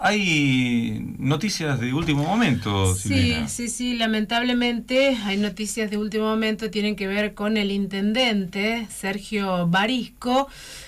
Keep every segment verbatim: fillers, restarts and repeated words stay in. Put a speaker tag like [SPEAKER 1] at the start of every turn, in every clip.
[SPEAKER 1] Hay noticias de último momento, Silvina.
[SPEAKER 2] Sí, sí, sí, lamentablemente hay noticias de último momento, tienen que ver con el intendente Sergio Barisco.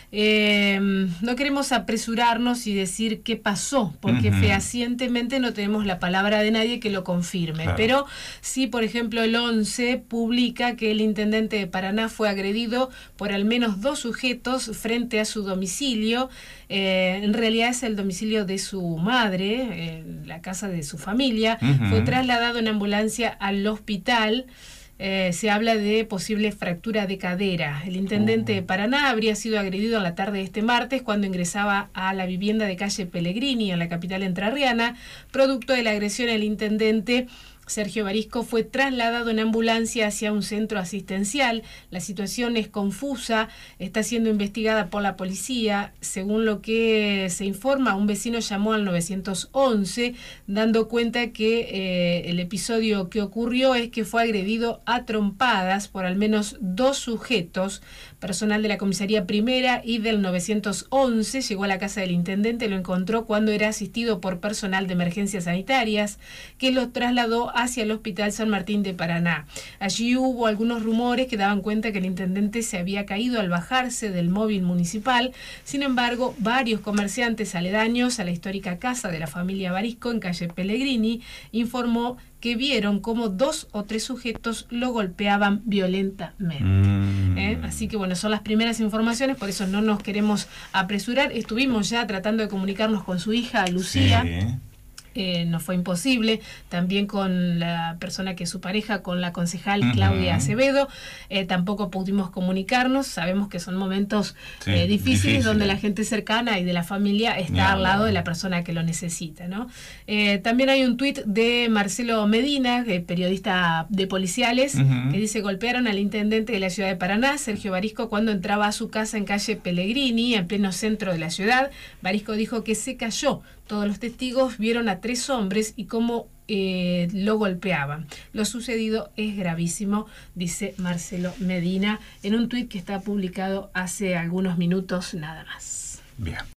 [SPEAKER 2] Eh, no queremos apresurarnos y decir qué pasó, porque uh-huh. fehacientemente no tenemos la palabra de nadie que lo confirme. Claro. Pero sí, por ejemplo, el once publica que el intendente de Paraná fue agredido por al menos dos sujetos frente a su domicilio. Eh, en realidad es el domicilio de su madre, eh, la casa de su familia. Uh-huh. Fue trasladado en ambulancia al hospital. Eh, se habla de posible fractura de cadera. El intendente uh-huh. de Paraná habría sido agredido en la tarde de este martes cuando ingresaba a la vivienda de calle Pellegrini en la capital entrerriana. Producto de la agresión, el intendente Sergio Barisco fue trasladado en ambulancia hacia un centro asistencial. La situación es confusa, está siendo investigada por la policía. Según lo que se informa, un vecino llamó al nueve once dando cuenta que eh, el episodio que ocurrió es que fue agredido a trompadas por al menos dos sujetos. Personal de la comisaría primera y del nueve once llegó a la casa del intendente, lo encontró cuando era asistido por personal de emergencias sanitarias que lo trasladó hacia el Hospital San Martín de Paraná. Allí hubo algunos rumores que daban cuenta que el intendente se había caído al bajarse del móvil municipal. Sin embargo, varios comerciantes aledaños a la histórica casa de la familia Barisco en calle Pellegrini informó que vieron cómo dos o tres sujetos lo golpeaban violentamente. Mm. ¿Eh? Así que bueno, son las primeras informaciones, por eso no nos queremos apresurar. Estuvimos ya tratando de comunicarnos con su hija, Lucía. Sí. Eh, no fue imposible, también con la persona que es su pareja, con la concejal Claudia uh-huh. Acevedo, eh, tampoco pudimos comunicarnos. Sabemos que son momentos sí, eh, difíciles difícil. donde la gente cercana y de la familia está no, al lado no. de la persona que lo necesita, ¿no? Eh, también hay un tuit de Marcelo Medina, eh, periodista de Policiales, uh-huh. que dice: golpearon al intendente de la ciudad de Paraná, Sergio Barisco, cuando entraba a su casa en calle Pellegrini, en pleno centro de la ciudad. Barisco dijo que se cayó. Todos los testigos vieron a tres hombres y cómo eh, lo golpeaban. Lo sucedido es gravísimo, dice Marcelo Medina en un tuit que está publicado hace algunos minutos nada más.
[SPEAKER 1] Bien.